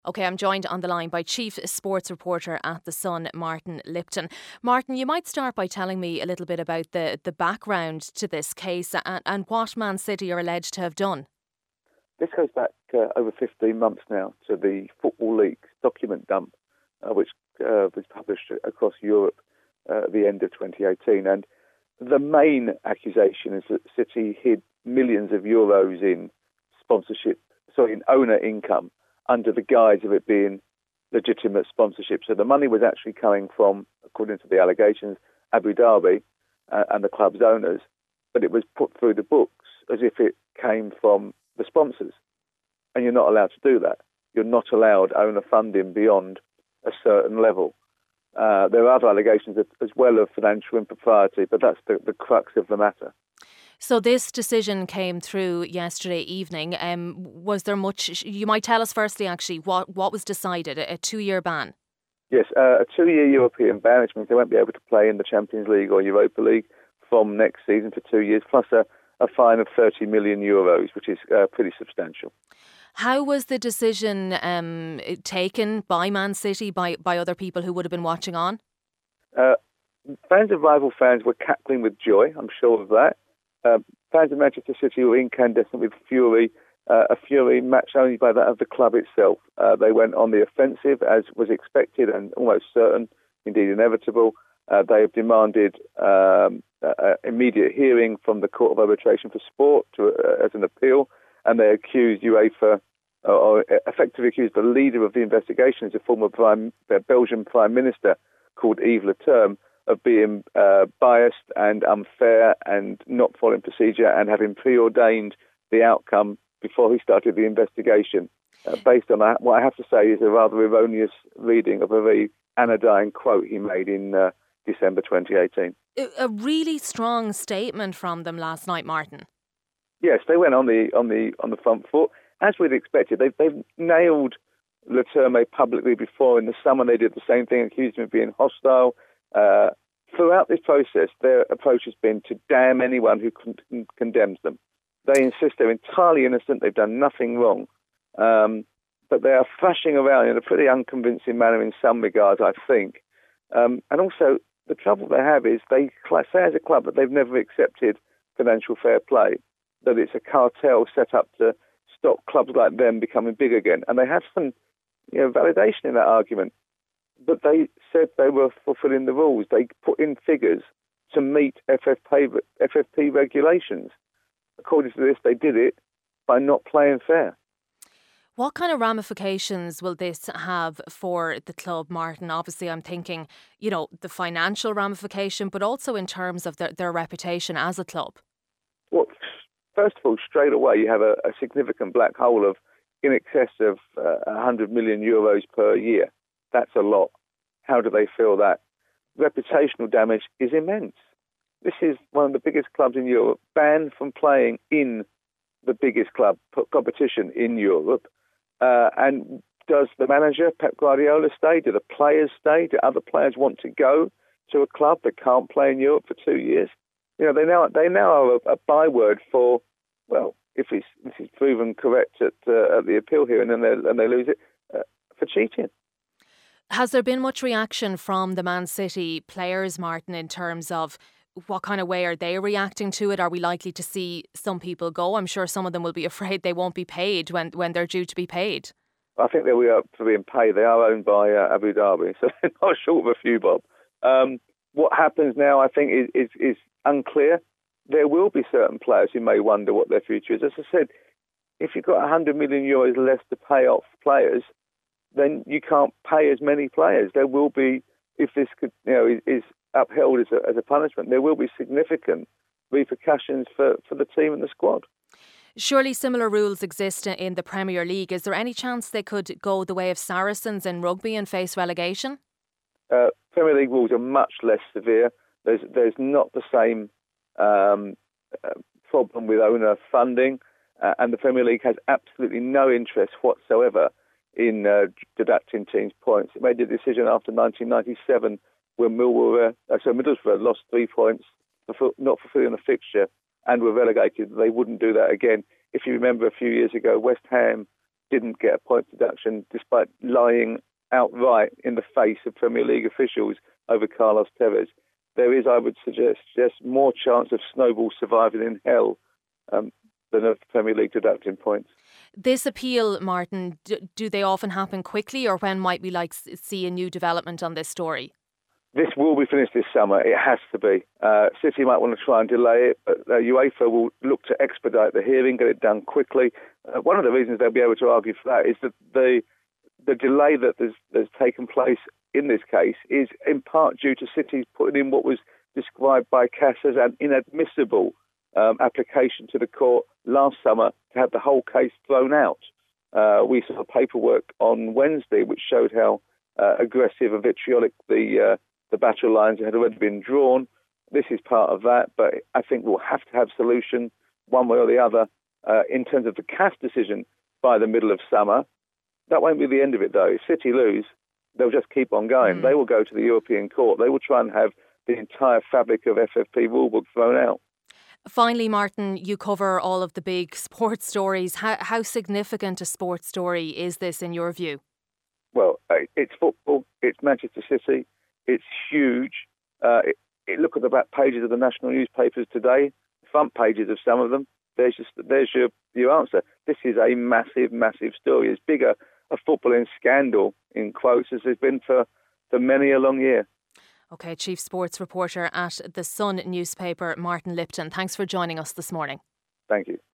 OK, I'm joined on the line by Chief Sports Reporter at The Sun, Martin Lipton. Martin, you might start by telling me a little bit about the background to this case and what Man City are alleged to have done. This goes back over 15 months now to the Football Leaks document dump, which was published across Europe at the end of 2018. And the main accusation is that City hid millions of euros in in owner income under the guise of it being legitimate sponsorship. So the money was actually coming from, according to the allegations, Abu Dhabi and the club's owners, but it was put through the books as if it came from the sponsors. And you're not allowed to do that. You're not allowed owner funding beyond a certain level. There are other allegations as well of financial impropriety, but that's the crux of the matter. So this decision came through yesterday evening. Was there much? You might tell us firstly, actually, what was decided, a 2-year ban? Yes, a 2-year European ban, which means they won't be able to play in the Champions League or Europa League from next season for 2 years, plus a fine of 30 million euros, which is pretty substantial. How was the decision taken by Man City, by other people who would have been watching on? Fans of rival fans were cackling with joy, I'm sure of that. Fans of Manchester City were incandescent with fury, a fury matched only by that of the club itself. They went on the offensive, as was expected and almost certain, indeed inevitable. They have demanded immediate hearing from the Court of Arbitration for Sport as an appeal, and they accused UEFA, or effectively accused the leader of the investigation, as a former Belgian Prime Minister called Yves Leterme, of being biased and unfair and not following procedure and having preordained the outcome before he started the investigation. Based on that, what I have to say is a rather erroneous reading of a very anodyne quote he made in December 2018. A really strong statement from them last night, Martin. Yes, they went on the front foot, as we'd expected. They've nailed Leterme publicly before. In the summer, they did the same thing, accused him of being hostile. Throughout this process, their approach has been to damn anyone who condemns them. They insist they're entirely innocent, they've done nothing wrong. But they are thrashing around in a pretty unconvincing manner in some regards, I think. And also, the trouble they have is they say as a club that they've never accepted financial fair play, that it's a cartel set up to stop clubs like them becoming big again. And they have some validation in that argument. But they said they were fulfilling the rules. They put in figures to meet FFP regulations. According to this, they did it by not playing fair. What kind of ramifications will this have for the club, Martin? Obviously, I'm thinking, the financial ramification, but also in terms of their reputation as a club. Well, first of all, straight away, you have a significant black hole of in excess of 100 million euros per year. That's a lot. How do they feel that? Reputational damage is immense. This is one of the biggest clubs in Europe, banned from playing in the biggest club competition in Europe. And does the manager, Pep Guardiola, stay? Do the players stay? Do other players want to go to a club that can't play in Europe for 2 years? They now are a byword for, well, if this is proven correct at the appeal hearing and they lose it, for cheating. Has there been much reaction from the Man City players, Martin, in terms of what kind of way are they reacting to it? Are we likely to see some people go? I'm sure some of them will be afraid they won't be paid when they're due to be paid. I think they'll be up for being paid. They are owned by Abu Dhabi, so they're not short of a few bob. What happens now, I think, is unclear. There will be certain players who may wonder what their future is. As I said, if you've got 100 million euros less to pay off players, then you can't pay as many players. There will be, if this is upheld as a punishment, there will be significant repercussions for the team and the squad. Surely similar rules exist in the Premier League. Is there any chance they could go the way of Saracens in rugby and face relegation? Premier League rules are much less severe. There's not the same problem with owner funding, and the Premier League has absolutely no interest whatsoever in deducting teams' points. It made a decision after 1997 when Middlesbrough lost 3 points for not fulfilling a fixture and were relegated. They wouldn't do that again. If you remember a few years ago, West Ham didn't get a point deduction despite lying outright in the face of Premier League officials over Carlos Tevez. There is, I would suggest, more chance of Snowball surviving in hell than of Premier League deducting points. This appeal, Martin, do they often happen quickly, or when might we see a new development on this story? This will be finished this summer. It has to be. City might want to try and delay it, but UEFA will look to expedite the hearing, get it done quickly. One of the reasons they'll be able to argue for that is that the delay that there's taken place in this case is in part due to City's putting in what was described by CAS as an inadmissible application to the court last summer to have the whole case thrown out. We saw paperwork on Wednesday which showed how aggressive and vitriolic the battle lines had already been drawn. This is part of that, but I think we'll have to have solution one way or the other in terms of the CAS decision by the middle of summer. That won't be the end of it, though. If City lose, they'll just keep on going. They will go to the European Court. They will try and have the entire fabric of FFP rulebook thrown out. Finally, Martin, you cover all of the big sports stories. How significant a sports story is this in your view? Well, it's football. It's Manchester City. It's huge. Look at the back pages of the national newspapers today, front pages of some of them. There's your answer. This is a massive, massive story. It's bigger a footballing scandal, in quotes, as there's been for many a long year. OK, Chief Sports Reporter at The Sun newspaper, Martin Lipton. Thanks for joining us this morning. Thank you.